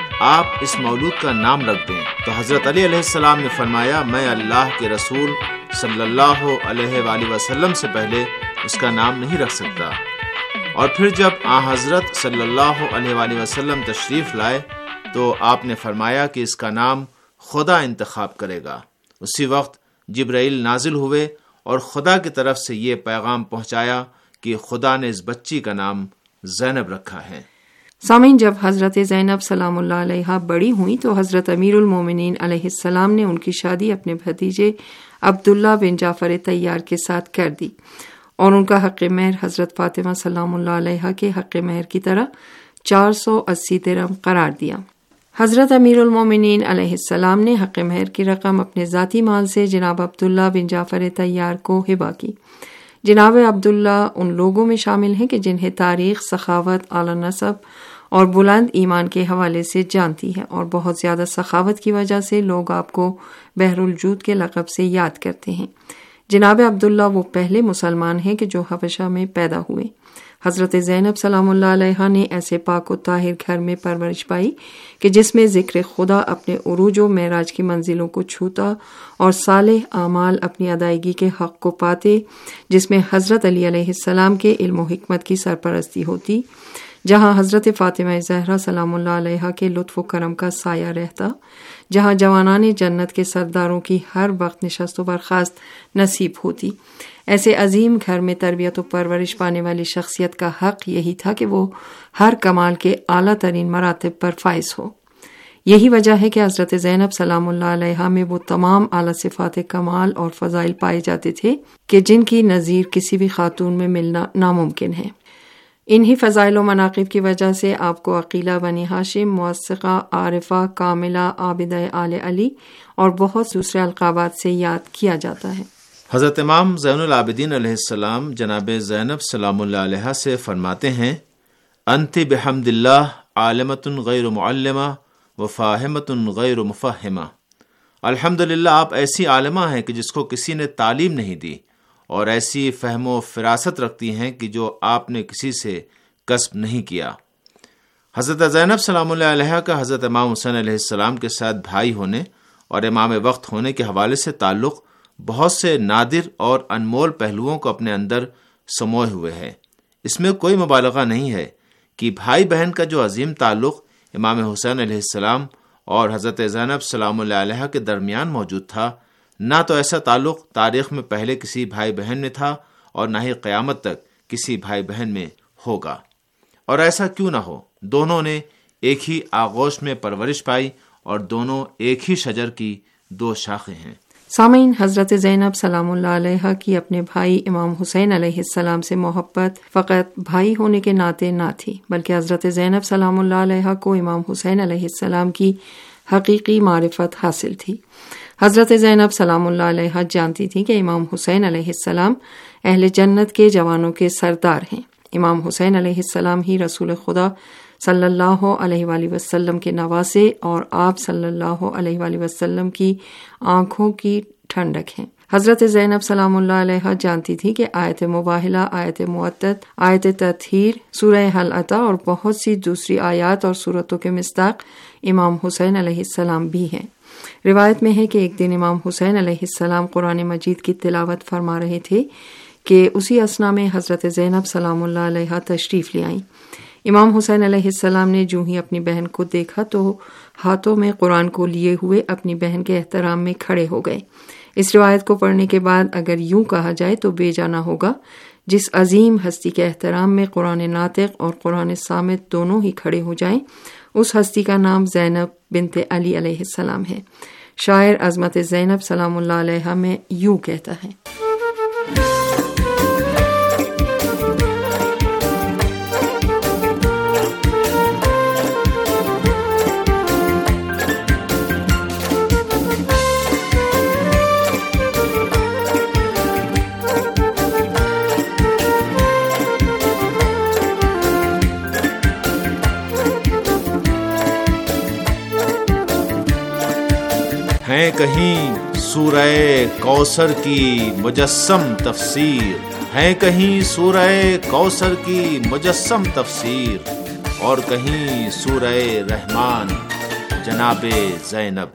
آپ اس مولود کا نام رکھ دیں، تو حضرت علی علیہ السلام نے فرمایا میں اللہ کے رسول صلی اللہ علیہ وآلہ وسلم سے پہلے اس کا نام نہیں رکھ سکتا۔ اور پھر جب آن حضرت صلی اللہ علیہ وآلہ وسلم تشریف لائے تو آپ نے فرمایا کہ اس کا نام خدا انتخاب کرے گا۔ اسی وقت جبرائیل نازل ہوئے اور خدا کی طرف سے یہ پیغام پہنچایا کہ خدا نے اس بچی کا نام زینب رکھا ہے۔ سامعین، جب حضرت زینب سلام اللہ علیہا بڑی ہوئیں تو حضرت امیر المومنین علیہ السلام نے ان کی شادی اپنے بھتیجے عبداللہ بن جعفر طیار کے ساتھ کر دی اور ان کا حق مہر حضرت فاطمہ سلام اللہ علیہا کے حق مہر کی طرح چار سو اسی درہم قرار دیا۔ حضرت امیر المومنین علیہ السلام نے حق مہر کی رقم اپنے ذاتی مال سے جناب عبداللہ بن جعفر طیار کو ہبہ کی۔ جناب عبداللہ ان لوگوں میں شامل ہیں کہ جنہیں تاریخ سخاوت، اعلی نسب اور بلند ایمان کے حوالے سے جانتی ہے، اور بہت زیادہ سخاوت کی وجہ سے لوگ آپ کو بحر الجود کے لقب سے یاد کرتے ہیں۔ جناب عبداللہ وہ پہلے مسلمان ہیں کہ جو حبشہ میں پیدا ہوئے۔ حضرت زینب سلام اللہ علیہا نے ایسے پاک و طاہر گھر میں پرورش پائی کہ جس میں ذکر خدا اپنے عروج و معراج کی منزلوں کو چھوتا اور صالح اعمال اپنی ادائیگی کے حق کو پاتے، جس میں حضرت علی علیہ السلام کے علم و حکمت کی سرپرستی ہوتی، جہاں حضرت فاطمہ زہرا سلام اللہ علیہا کے لطف و کرم کا سایہ رہتا، جہاں جوانان جنت کے سرداروں کی ہر وقت نشست و برخاست نصیب ہوتی۔ ایسے عظیم گھر میں تربیت و پرورش پانے والی شخصیت کا حق یہی تھا کہ وہ ہر کمال کے اعلیٰ ترین مراتب پر فائز ہو۔ یہی وجہ ہے کہ حضرت زینب سلام اللہ علیہا میں وہ تمام اعلیٰ صفات کمال اور فضائل پائے جاتے تھے کہ جن کی نظیر کسی بھی خاتون میں ملنا ناممکن ہے۔ انہی فضائل و مناقب کی وجہ سے آپ کو عقیلہ بنی ہاشم، موثقہ، عارفہ، کاملہ، عابدہ آل علی اور بہت دوسرے القابات سے یاد کیا جاتا ہے۔ حضرت امام زین العابدین علیہ السلام جناب زینب سلام اللہ علیہ سے فرماتے ہیں انت بحمد اللہ عالمۃ غیر معلمہ و فاہمۃ غیر مفہمہ۔ الحمدللہ آپ ایسی عالمہ ہیں کہ جس کو کسی نے تعلیم نہیں دی، اور ایسی فہم و فراست رکھتی ہیں کہ جو آپ نے کسی سے کسب نہیں کیا۔ حضرت زینب سلام اللہ علیہ کا حضرت امام حسین علیہ السلام کے ساتھ بھائی ہونے اور امام وقت ہونے کے حوالے سے تعلق بہت سے نادر اور انمول پہلوؤں کو اپنے اندر سموئے ہوئے ہے۔ اس میں کوئی مبالغہ نہیں ہے کہ بھائی بہن کا جو عظیم تعلق امام حسین علیہ السلام اور حضرت زینب سلام اللہ علیہ کے درمیان موجود تھا، نہ تو ایسا تعلق تاریخ میں پہلے کسی بھائی بہن میں تھا اور نہ ہی قیامت تک کسی بھائی بہن میں ہوگا۔ اور ایسا کیوں نہ ہو، دونوں نے ایک ہی آغوش میں پرورش پائی اور دونوں ایک ہی شجر کی دو شاخیں ہیں۔ سامعین، حضرت زینب سلام اللہ علیہ کی اپنے بھائی امام حسین علیہ السلام سے محبت فقط بھائی ہونے کے ناطے نہ تھی، بلکہ حضرت زینب سلام اللہ علیہ کو امام حسین علیہ السلام کی حقیقی معرفت حاصل تھی۔ حضرت زینب سلام اللہ علیہ جانتی تھی کہ امام حسین علیہ السلام اہل جنت کے جوانوں کے سردار ہیں۔ امام حسین علیہ السلام ہی رسول خدا صلی اللہ علیہ وآلہ وسلم کے نواسے اور آپ صلی اللہ علیہ وآلہ وسلم کی آنکھوں کی ٹھنڈک ہیں۔ حضرت زینب سلام اللہ علیہ جانتی تھی کہ آیت مباہلہ، آیت معدت، آیت تطہیر، سورہ حل عطا اور بہت سی دوسری آیات اور صورتوں کے مصداق امام حسین علیہ السلام بھی ہیں۔ روایت میں ہے کہ ایک دن امام حسین علیہ السلام قرآن مجید کی تلاوت فرما رہے تھے کہ اسی اثنا میں حضرت زینب سلام اللہ علیہ تشریف لے آئیں۔ امام حسین علیہ السلام نے جو ہی اپنی بہن کو دیکھا تو ہاتھوں میں قرآن کو لیے ہوئے اپنی بہن کے احترام میں کھڑے ہو گئے۔ اس روایت کو پڑھنے کے بعد اگر یوں کہا جائے تو بے جانا ہوگا، جس عظیم ہستی کے احترام میں قرآن ناطق اور قرآن صامت دونوں ہی کھڑے ہو جائیں، اس ہستی کا نام زینب بنت علی علیہ السلام ہے۔ شاعر عظمت زینب سلام اللہ علیہ میں یوں کہتا ہے: ہیں کہیں سورہ کوثر کی مجسم تفسیر، ہیں کہیں سورہ کوثر کی مجسم تفسیر، اور کہیں سورہ رحمان جناب زینب۔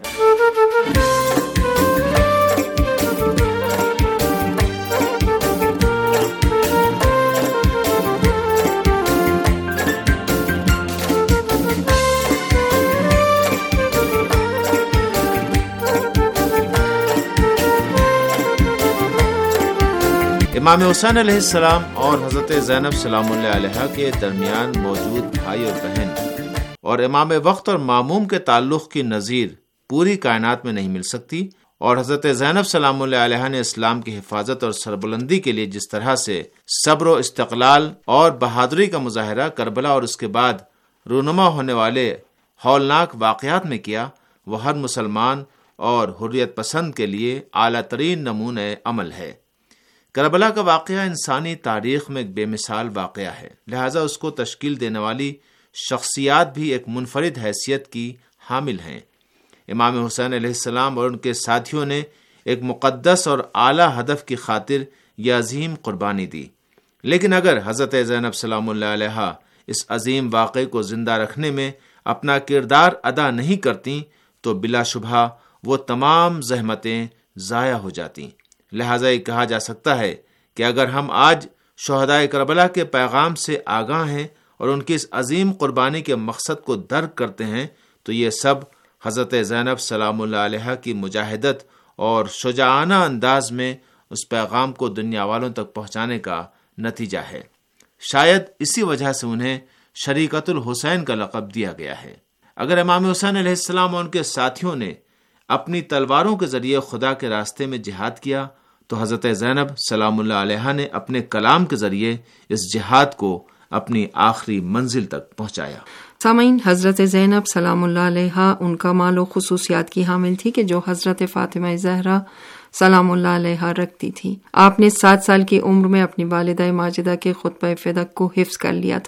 امام حسین علیہ السلام اور حضرت زینب سلام اللہ علیہ کے درمیان موجود بھائی اور بہن اور امام وقت اور ماموم کے تعلق کی نظیر پوری کائنات میں نہیں مل سکتی، اور حضرت زینب سلام اللہ علیہ نے اسلام کی حفاظت اور سربلندی کے لیے جس طرح سے صبر و استقلال اور بہادری کا مظاہرہ کربلا اور اس کے بعد رونما ہونے والے ہولناک واقعات میں کیا، وہ ہر مسلمان اور حریت پسند کے لیے اعلیٰ ترین نمونہ عمل ہے۔ کربلا کا واقعہ انسانی تاریخ میں ایک بے مثال واقعہ ہے، لہٰذا اس کو تشکیل دینے والی شخصیات بھی ایک منفرد حیثیت کی حامل ہیں۔ امام حسین علیہ السلام اور ان کے ساتھیوں نے ایک مقدس اور اعلیٰ ہدف کی خاطر یہ عظیم قربانی دی، لیکن اگر حضرت زینب سلام اللہ علیہ اس عظیم واقعے کو زندہ رکھنے میں اپنا کردار ادا نہیں کرتی تو بلا شبہ وہ تمام زحمتیں ضائع ہو جاتی۔ لہٰذا یہ کہا جا سکتا ہے کہ اگر ہم آج شہدائے کربلا کے پیغام سے آگاہ ہیں اور ان کی اس عظیم قربانی کے مقصد کو درک کرتے ہیں تو یہ سب حضرت زینب سلام اللہ علیہ کی مجاہدت اور شجاعانہ انداز میں اس پیغام کو دنیا والوں تک پہنچانے کا نتیجہ ہے۔ شاید اسی وجہ سے انہیں شریکت الحسین کا لقب دیا گیا ہے۔ اگر امام حسین علیہ السلام اور ان کے ساتھیوں نے اپنی تلواروں کے ذریعے خدا کے راستے میں جہاد کیا تو حضرت زینب سلام اللہ علیہ نے اپنے کلام کے ذریعے اس جہاد کو اپنی آخری منزل تک پہنچایا۔ سامعین، حضرت زینب سلام اللہ علیہ ان کمال و خصوصیات کی حامل تھی کہ جو حضرت فاطمہ زہرا سلام اللہ علیہ رکھتی تھی۔ آپ نے سات سال کی عمر میں اپنی والدہ ماجدہ کے خطبہ فدق کو حفظ کر لیا تھا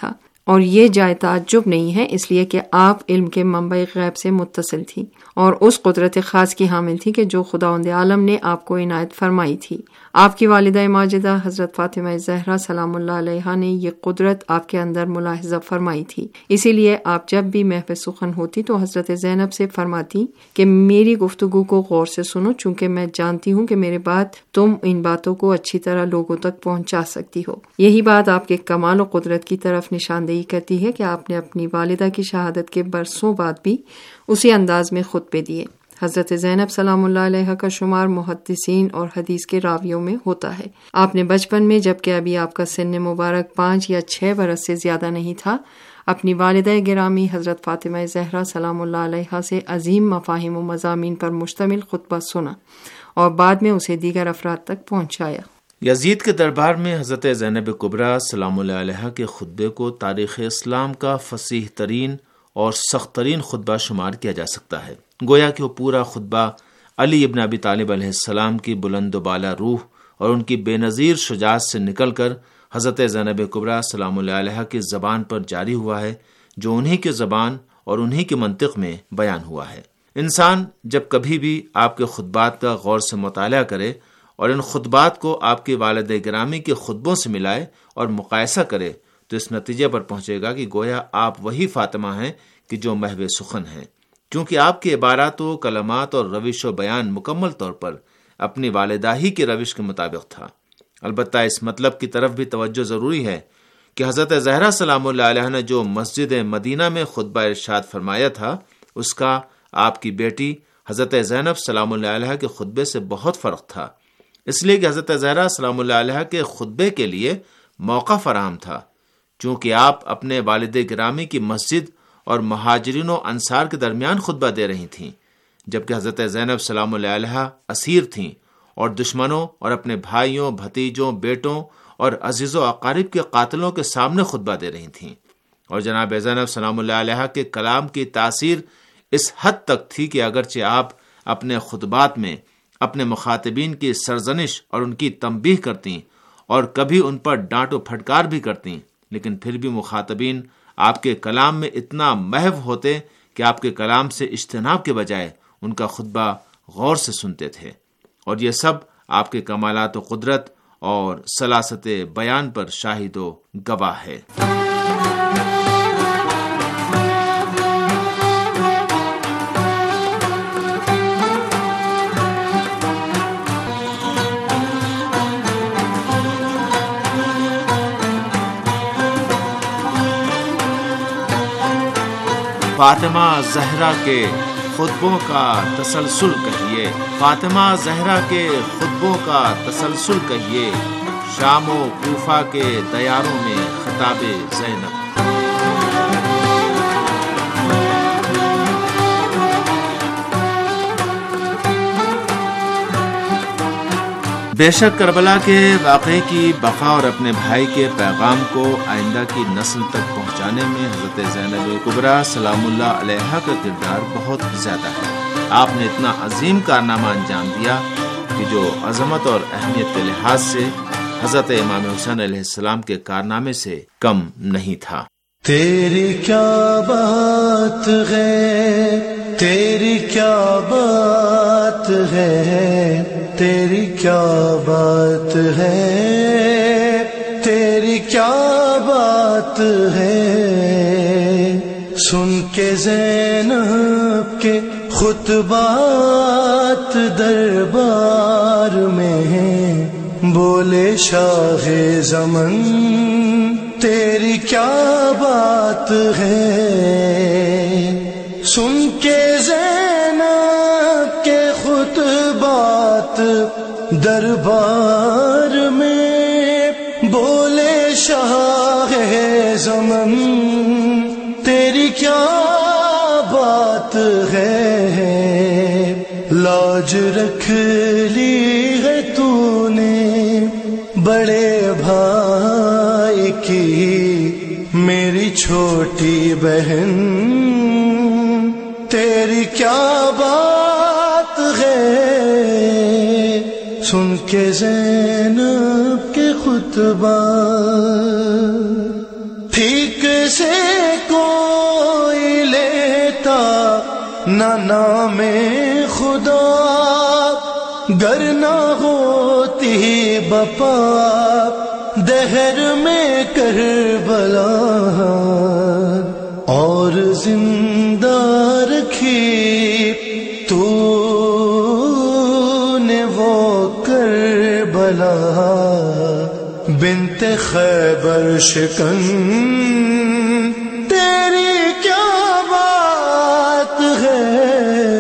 اور یہ جائے تعجب نہیں ہے، اس لیے کہ آپ علم کے منبع غیب سے متصل تھی اور اس قدرت خاص کی حامل تھی کہ جو خداوند عالم نے آپ کو عنایت فرمائی تھی۔ آپ کی والدہ ماجدہ حضرت فاطمہ زہرا سلام اللہ علیہا نے یہ قدرت آپ کے اندر ملاحظہ فرمائی تھی، اسی لیے آپ جب بھی محو سخن ہوتی تو حضرت زینب سے فرماتی کہ میری گفتگو کو غور سے سنو، چونکہ میں جانتی ہوں کہ میرے بعد تم ان باتوں کو اچھی طرح لوگوں تک پہنچا سکتی ہو۔ یہی بات آپ کے کمال و قدرت کی طرف نشاندہی کرتی ہے کہ آپ نے اپنی والدہ کی شہادت کے برسوں بعد بھی اسی انداز میں خطبے دیے۔ حضرت زینب سلام اللہ علیہ کا شمار محدثین اور حدیث کے راویوں میں ہوتا ہے۔ آپ نے بچپن میں، جبکہ ابھی آپ کا سن مبارک پانچ یا چھ برس سے زیادہ نہیں تھا، اپنی والدہ گرامی حضرت فاطمہ زہرا سلام اللہ علیہ سے عظیم مفاہیم و مضامین پر مشتمل خطبہ سنا اور بعد میں اسے دیگر افراد تک پہنچایا۔ یزید کے دربار میں حضرت زینب کبریٰ سلام اللہ علیہ کے خطبے کو تاریخ اسلام کا فصیح ترین اور سخت ترین خطبہ شمار کیا جا سکتا ہے۔ گویا کہ وہ پورا خطبہ علی ابن ابی طالب علیہ السلام کی بلند و بالا روح اور ان کی بے نظیر شجاعت سے نکل کر حضرت زینب کبریٰ سلام اللہ علیہ کی زبان پر جاری ہوا ہے، جو انہی کی زبان اور انہی کے منطق میں بیان ہوا ہے۔ انسان جب کبھی بھی آپ کے خطبات کا غور سے مطالعہ کرے اور ان خطبات کو آپ کی والد گرامی کے خطبوں سے ملائے اور مقایسہ کرے تو اس نتیجے پر پہنچے گا کہ گویا آپ وہی فاطمہ ہیں کہ جو محو سخن ہیں، کیونکہ آپ کی عبارات و کلمات اور روش و بیان مکمل طور پر اپنی والدہ ہی کی روش کے مطابق تھا۔ البتہ اس مطلب کی طرف بھی توجہ ضروری ہے کہ حضرت زہرا سلام اللہ علیہ نے جو مسجد مدینہ میں خطبہ ارشاد فرمایا تھا، اس کا آپ کی بیٹی حضرت زینب سلام اللہ علیہ کے خطبے سے بہت فرق تھا، اس لیے کہ حضرت زہرا سلام اللہ علیہ کے خطبے کے لیے موقع فراہم تھا، چونکہ آپ اپنے والد گرامی کی مسجد اور مہاجرین و انصار کے درمیان خطبہ دے رہی تھیں، جبکہ حضرت زینب سلام اللہ علیہ اسیر تھیں اور دشمنوں اور اپنے بھائیوں، بھتیجوں، بیٹوں اور عزیز و اقارب کے قاتلوں کے سامنے خطبہ دے رہی تھیں۔ اور جناب زینب سلام اللہ علیہ کے کلام کی تاثیر اس حد تک تھی کہ اگرچہ آپ اپنے خطبات میں اپنے مخاطبین کی سرزنش اور ان کی تنبیہ کرتیں اور کبھی ان پر ڈانٹ و پھٹکار بھی کرتیں، لیکن پھر بھی مخاطبین آپ کے کلام میں اتنا محو ہوتے کہ آپ کے کلام سے اجتناب کے بجائے ان کا خطبہ غور سے سنتے تھے، اور یہ سب آپ کے کمالات و قدرت اور سلاست بیان پر شاہد و گواہ ہے۔ فاطمہ زہرا کے خطبوں کا تسلسل کہیے، فاطمہ زہرا کے خطبوں کا تسلسل کہیے، شام و کوفہ کے دیاروں میں خطاب زینب۔ بے شک کربلا کے واقعے کی بقا اور اپنے بھائی کے پیغام کو آئندہ کی نسل تک پہنچانے میں حضرت زینب کبریٰ سلام اللہ علیہ کا کردار بہت زیادہ ہے۔ آپ نے اتنا عظیم کارنامہ انجام دیا کہ جو عظمت اور اہمیت کے لحاظ سے حضرت امام حسین علیہ السلام کے کارنامے سے کم نہیں تھا۔ تیری کیا بات ہے، تیری کیا بات ہے، تیری کیا بات ہے، تیری کیا بات ہے، سن کے زینب کے خطبات دربار میں بولے شاہ زمن، تیری کیا بات ہے، سن کے زینب کے خطبات دربار میں بولے شاہ زمن، تیری کیا بات ہے، لاج رکھ لی ہے تو نے بڑے بھائی کی، میری چھوٹی بہن، تیری کیا بات ہے، سن کے زینب کے خطبہ، ٹھیک سے کوئی لیتا نہ نام خدا، گر نہ ہوتی بپا دہر میں کربلا، اور زندہ رکھی تو نے وہ کربلا، بنت خیبر شکن تیری کیا بات ہے،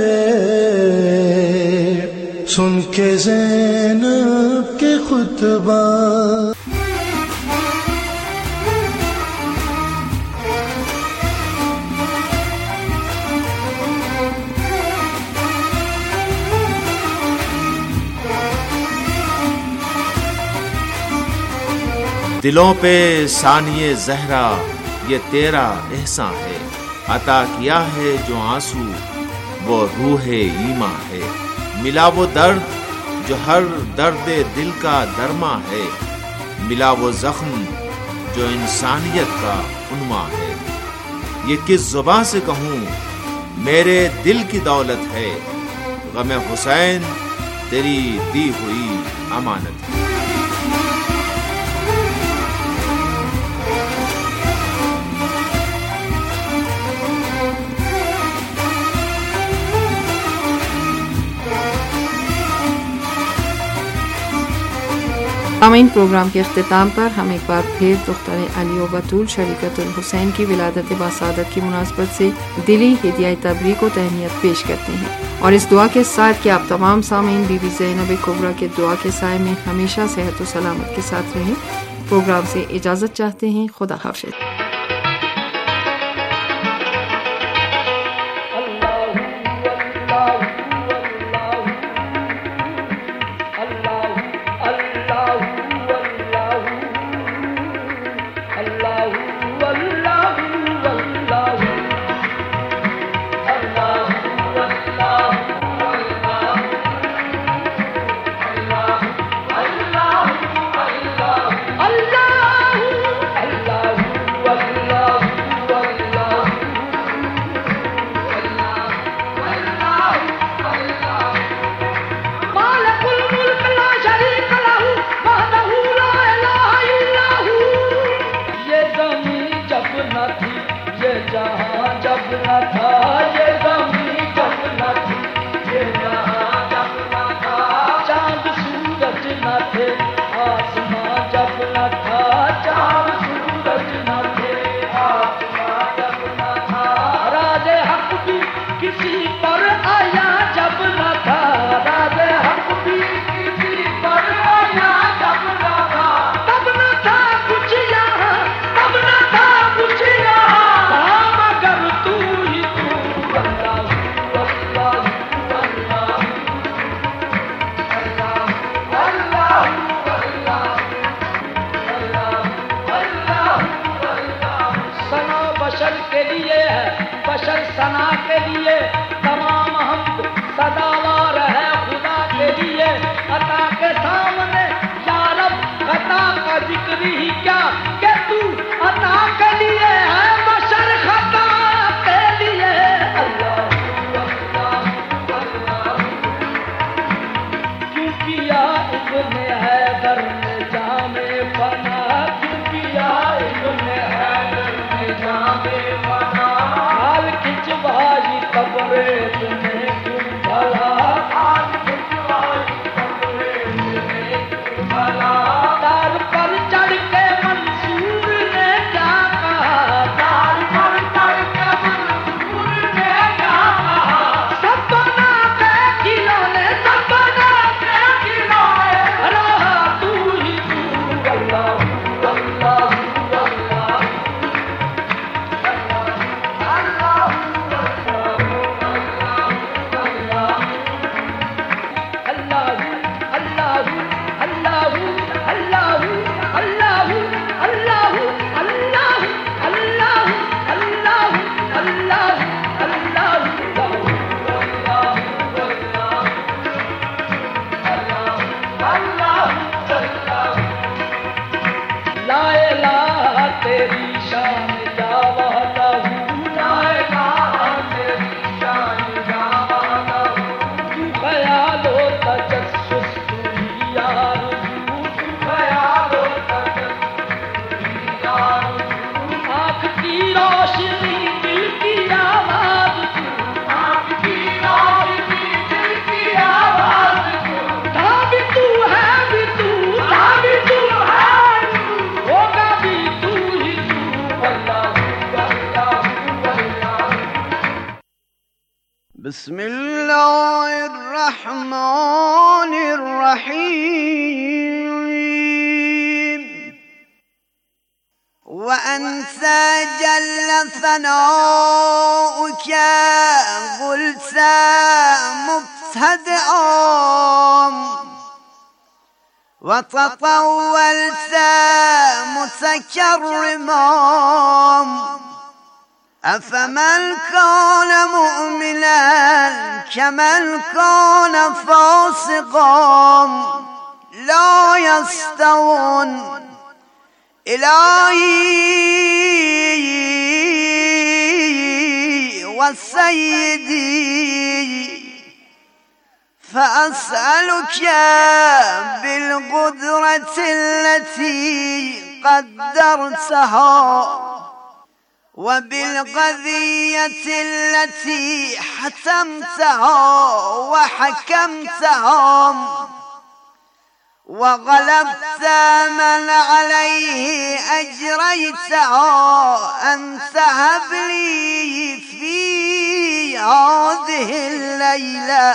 سن کے زینب کے خطبہ۔ دلوں پہ ثانیے زہرا یہ تیرا احسان ہے، عطا کیا ہے جو آنسو وہ روح ایماں ہے، ملا وہ درد جو ہر درد دل کا درما ہے، ملا وہ زخم جو انسانیت کا عنواں ہے، یہ کس زبان سے کہوں میرے دل کی دولت ہے، غم حسین تیری دی ہوئی امانت ہے۔ سامعین، پروگرام کے اختتام پر ہم ایک بار پھر دختر علی و بطول شریکت الحسین کی ولادت باسعادت کی مناسبت سے دلی ہدیہ تبریک و تہنیت پیش کرتے ہیں، اور اس دعا کے ساتھ کہ آپ تمام سامعین بی بی زینب کبریٰ کے دعا کے سائے میں ہمیشہ صحت و سلامت کے ساتھ رہیں، پروگرام سے اجازت چاہتے ہیں۔ خدا حافظ۔ بسم الله الرحمن الرحیم و انت جل ثناؤک قلت مبتدئا و تطولت متکرما افمن کان مؤمنا کمن کان فاسقا لا یستوون الهی و سیدی فأسألك بالقدرة التي قدرتها وبالقضية التي حتمتها وحكمتها وغلبت من عليه أجريتها أن تهب لي في هذه الليلة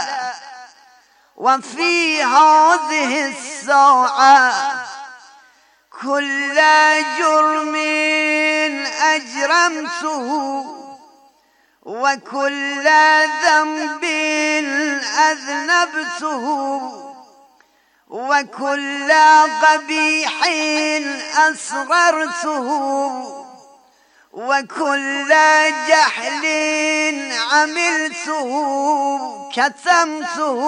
وفي هذه الساعة كل جرم أجرمته وكل ذنب أذنبته وكل قبيح أصغرته وكل جهل عملته كتمته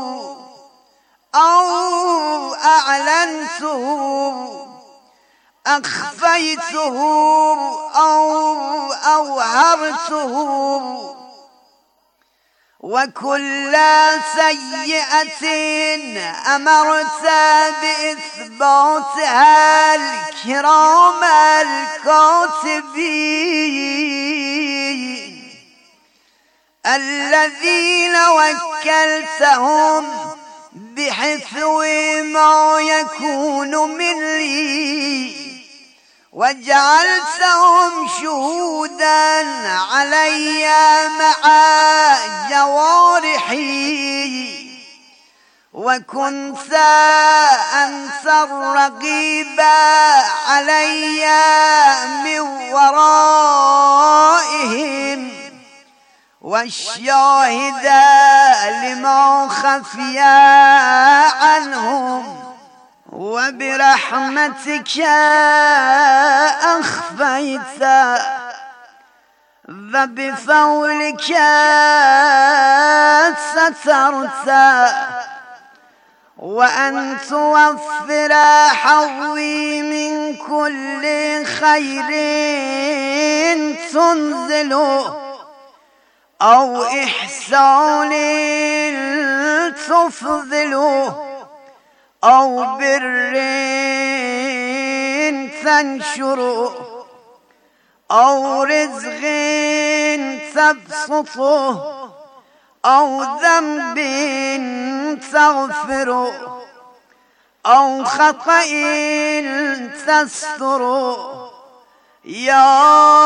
أو أعلنته أخفيته أو أوهرته وكل سيئة أمرت بإثباتها الكرام الكاتبين الذين وكلتهم بحفظ ما يكون مني وجعلتهم شهودا علي مع جوارحي وكنت أنت الرقيب علي من ورائهم والشاهد لما خفي عنهم وبرحمتك أخفيت وبفضلك سترت وأن توفر حظي من كل خير تنزله أو إحسان تفضله أو بر تنشره أو رزق تبسطه أو ذنب تغفره أو خطأ تستره يا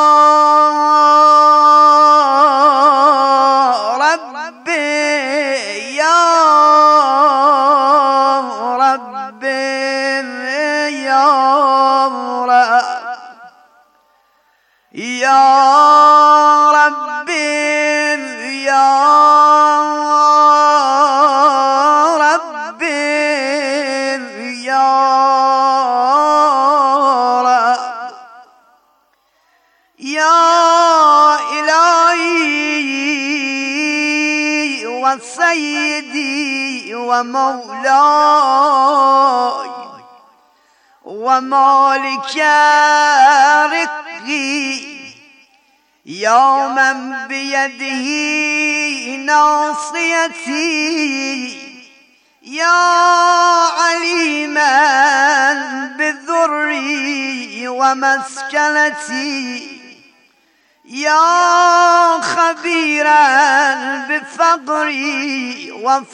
يا ربي يا ربي يا رب يا إلهي وسيدي ومولاي ومالك رقي يا من بيده ناصيتي يا عليما بذري ومسكنتي يا خبيرا بفقري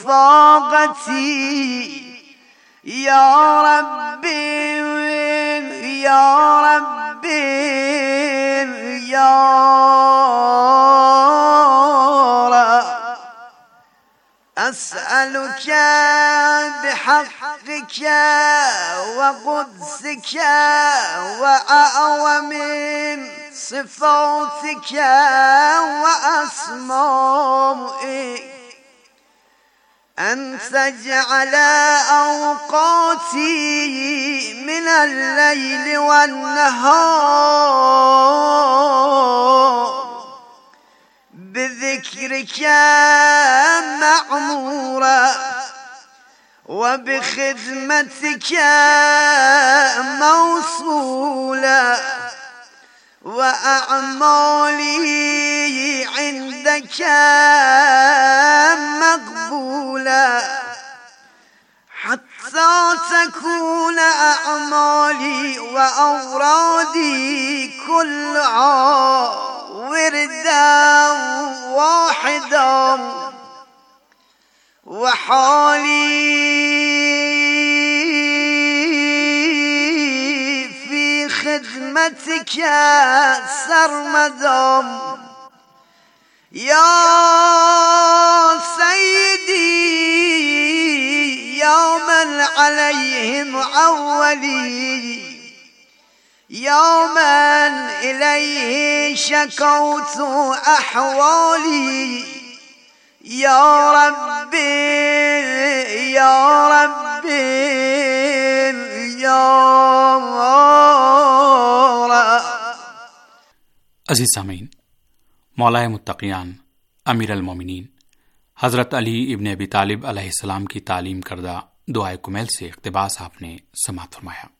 وفاقتي يا ربي يا ربي يا رب أسألك بحقك وقدسك وأعظم صفاتك وأسمائك أن تجعل أوقاتي من الليل والنهار بذكرك معمورة وبخدمتك موصولة وأعمالي عندك مقبولة حتى تكون أعمالي وأورادي كلها وردا واحدا وحالي في خدمتك سرمدا يا سيدي يا من عليهم أولي يا من إليه شكوت أحوالي يا ربي يا ربي يا رب. अजीज सामीन, मौलाए मुत्तक़ियान अमीर अल मोमिनीन हज़रत अली इब्न अबी तालिब अलैहिस्सलाम की तालीम करदा दुआए कुमैल से इक़्तिबास आपने समाअत फरमाया।